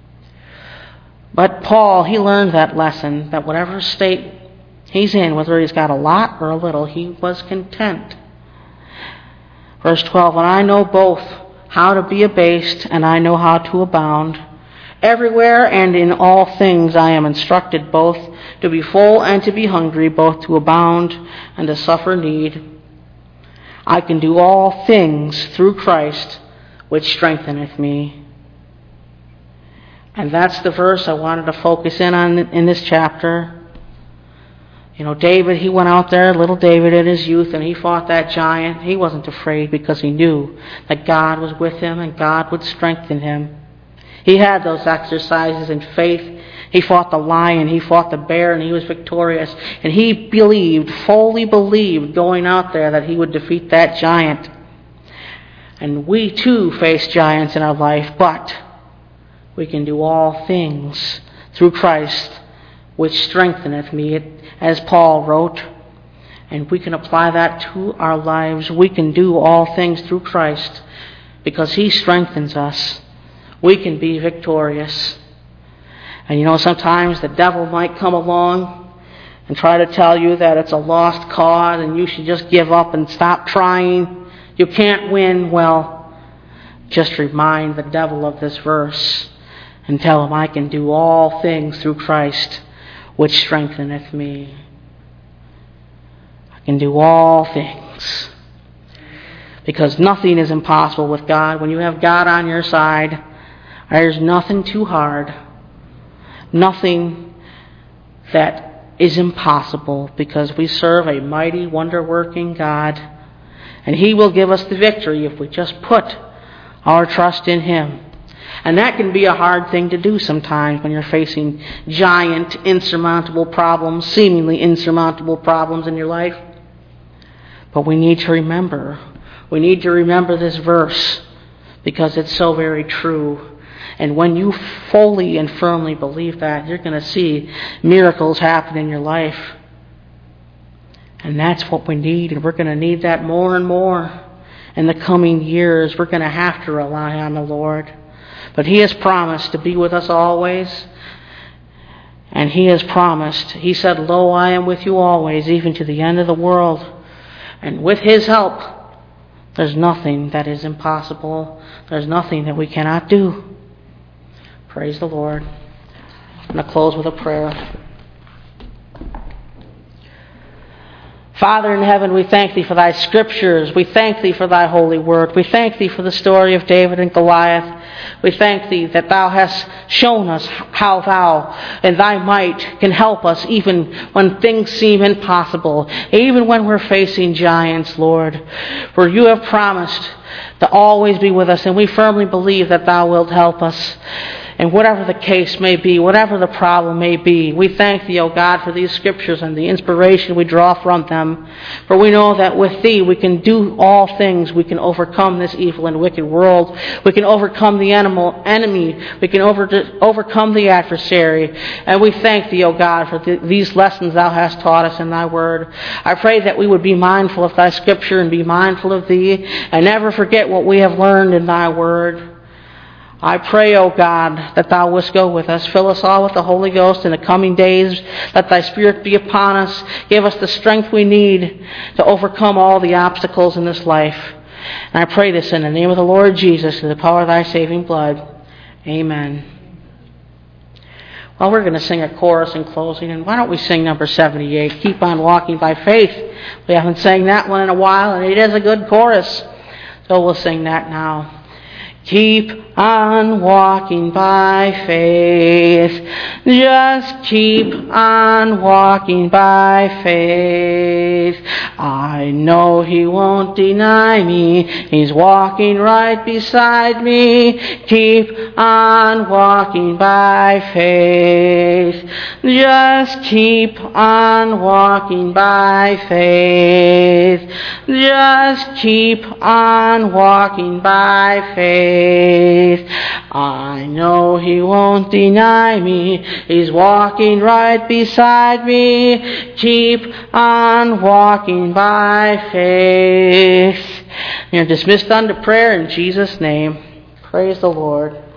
Speaker 1: But Paul, he learned that lesson, that whatever state he's in, whether he's got a lot or a little, he was content. Verse twelve, and I know both how to be abased, and I know how to abound. Everywhere and in all things I am instructed both to be full and to be hungry, both to abound and to suffer need. I can do all things through Christ, which strengtheneth me. And that's the verse I wanted to focus in on in this chapter. You know, David, he went out there, little David in his youth, and he fought that giant. He wasn't afraid because he knew that God was with him and God would strengthen him. He had those exercises in faith. He fought the lion, he fought the bear, and he was victorious. And he believed, fully believed, going out there that he would defeat that giant. And we too face giants in our life, but we can do all things through Christ, which strengtheneth me, as Paul wrote. And we can apply that to our lives. We can do all things through Christ because He strengthens us. We can be victorious. And you know, sometimes the devil might come along and try to tell you that it's a lost cause and you should just give up and stop trying. You can't win. Well, just remind the devil of this verse and tell him, I can do all things through Christ, which strengtheneth me. I can do all things. Because nothing is impossible with God. When you have God on your side, there's nothing too hard. Nothing that is impossible, because we serve a mighty, wonder-working God. And He will give us the victory if we just put our trust in Him. And that can be a hard thing to do sometimes when you're facing giant, insurmountable problems, seemingly insurmountable problems in your life. But we need to remember. We need to remember this verse because it's so very true. And when you fully and firmly believe that, you're going to see miracles happen in your life. And that's what we need, and we're going to need that more and more in the coming years. We're going to have to rely on the Lord. But He has promised to be with us always. And He has promised. He said, Lo, I am with you always, even to the end of the world. And with His help, there's nothing that is impossible. There's nothing that we cannot do. Praise the Lord. I'm going to close with a prayer. Father in heaven, we thank Thee for Thy scriptures. We thank Thee for Thy holy word. We thank Thee for the story of David and Goliath. We thank Thee that Thou hast shown us how Thou and Thy might can help us even when things seem impossible, even when we're facing giants, Lord. For You have promised to always be with us, and we firmly believe that Thou wilt help us. And whatever the case may be, whatever the problem may be, we thank Thee, O God, for these scriptures and the inspiration we draw from them. For we know that with Thee we can do all things. We can overcome this evil and wicked world. We can overcome the animal enemy. We can over, overcome the adversary. And we thank Thee, O God, for th- these lessons Thou hast taught us in Thy Word. I pray that we would be mindful of Thy Scripture and be mindful of Thee and never forget what we have learned in Thy Word. I pray, O God, that Thou wouldst go with us. Fill us all with the Holy Ghost in the coming days. Let Thy Spirit be upon us. Give us the strength we need to overcome all the obstacles in this life. And I pray this in the name of the Lord Jesus, in the power of Thy saving blood. Amen. Well, we're going to sing a chorus in closing, and why don't we sing number seventy-eight, Keep on Walking by Faith. We haven't sang that one in a while, and it is a good chorus. So we'll sing that now. Keep on walking by faith. Just keep on walking by faith. I know He won't deny me. He's walking right beside me. Keep on walking by faith. Just keep on walking by faith. Just keep on walking by faith. I know He won't deny me. He's walking right beside me. Keep on walking by faith. You're dismissed unto prayer in Jesus' name. Praise the Lord.